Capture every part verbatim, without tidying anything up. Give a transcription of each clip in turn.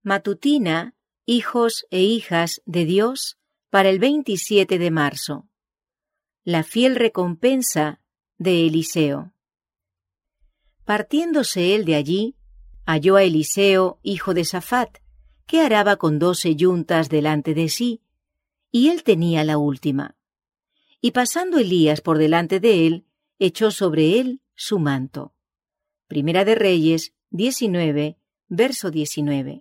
Matutina, hijos e hijas de Dios, para el veintisiete de marzo. La fiel recompensa de Eliseo. Partiéndose él de allí, halló a Eliseo, hijo de Safat, que araba con doce yuntas delante de sí, y él tenía la última. Y pasando Elías por delante de él, echó sobre él su manto. Primera de Reyes, diecinueve, verso diecinueve.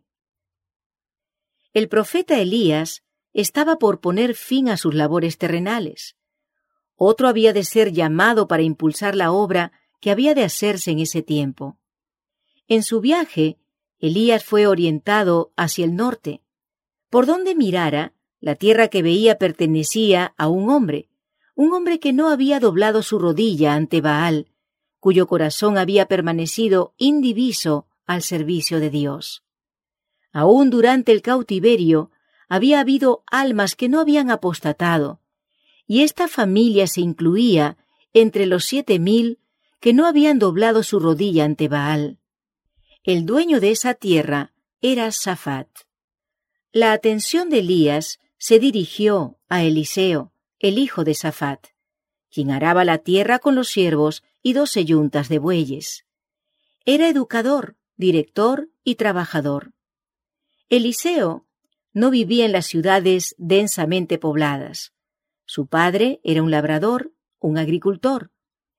El profeta Elías estaba por poner fin a sus labores terrenales. Otro había de ser llamado para impulsar la obra que había de hacerse en ese tiempo. En su viaje, Elías fue orientado hacia el norte. Por donde mirara, la tierra que veía pertenecía a un hombre, un hombre que no había doblado su rodilla ante Baal, cuyo corazón había permanecido indiviso al servicio de Dios. Aún durante el cautiverio, había habido almas que no habían apostatado, y esta familia se incluía entre los siete mil que no habían doblado su rodilla ante Baal. El dueño de esa tierra era Safat. La atención de Elías se dirigió a Eliseo, el hijo de Safat, quien araba la tierra con los siervos y doce yuntas de bueyes. Era educador, director y trabajador. Eliseo no vivía en las ciudades densamente pobladas. Su padre era un labrador, un agricultor.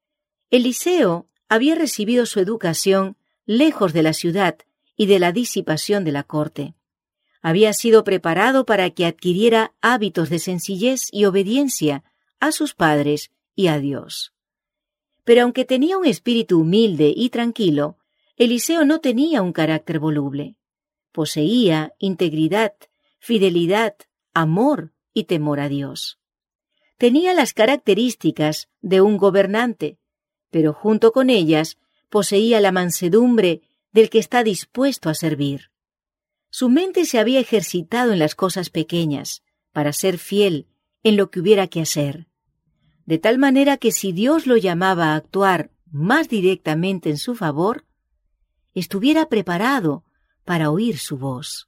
Eliseo había recibido su educación lejos de la ciudad y de la disipación de la corte. Había sido preparado para que adquiriera hábitos de sencillez y obediencia a sus padres y a Dios. Pero aunque tenía un espíritu humilde y tranquilo, Eliseo no tenía un carácter voluble. Poseía integridad, fidelidad, amor y temor a Dios. Tenía las características de un gobernante, pero junto con ellas poseía la mansedumbre del que está dispuesto a servir. Su mente se había ejercitado en las cosas pequeñas, para ser fiel en lo que hubiera que hacer, de tal manera que si Dios lo llamaba a actuar más directamente en su favor, estuviera preparado para oír su voz.